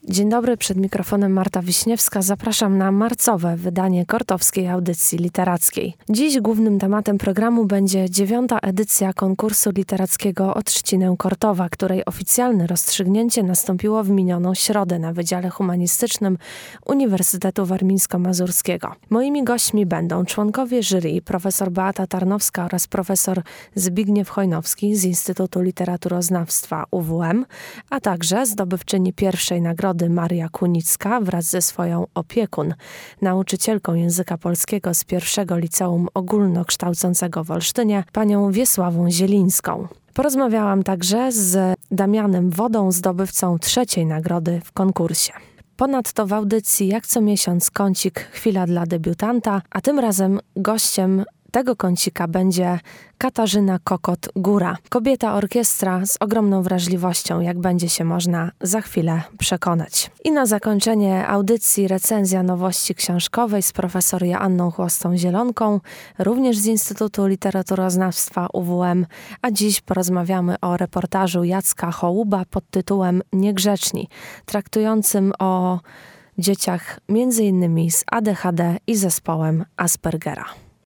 Dzień dobry, przed mikrofonem Marta Wiśniewska. Zapraszam na marcowe wydanie Kortowskiej Audycji Literackiej. Dziś głównym tematem programu będzie 9. edycja konkursu literackiego o trzcinę Kortowa, której oficjalne rozstrzygnięcie nastąpiło w minioną środę na Wydziale Humanistycznym Uniwersytetu Warmińsko-Mazurskiego. Moimi gośćmi będą członkowie jury, profesor Beata Tarnowska oraz profesor Zbigniew Chojnowski z Instytutu Literaturoznawstwa UWM, a także zdobywczyni pierwszej nagrody Maria Kunicka wraz ze swoją opiekun, nauczycielką języka polskiego z pierwszego liceum ogólnokształcącego w Olsztynie, panią Wiesławą Zielińską. Porozmawiałam także z Damianem Wodą, zdobywcą trzeciej nagrody w konkursie. Ponadto w audycji jak co miesiąc kącik Chwila dla debiutanta, a tym razem gościem tego kącika będzie Katarzyna Kokot-Góra. Kobieta orkiestra z ogromną wrażliwością, jak będzie się można za chwilę przekonać. I na zakończenie audycji recenzja nowości książkowej z profesor Joanną Chłostą-Zielonką, również z Instytutu Literaturoznawstwa UWM, a dziś porozmawiamy o reportażu Jacka Hołuba pod tytułem Niegrzeczni, traktującym o dzieciach m.in. z ADHD i zespołem Aspergera.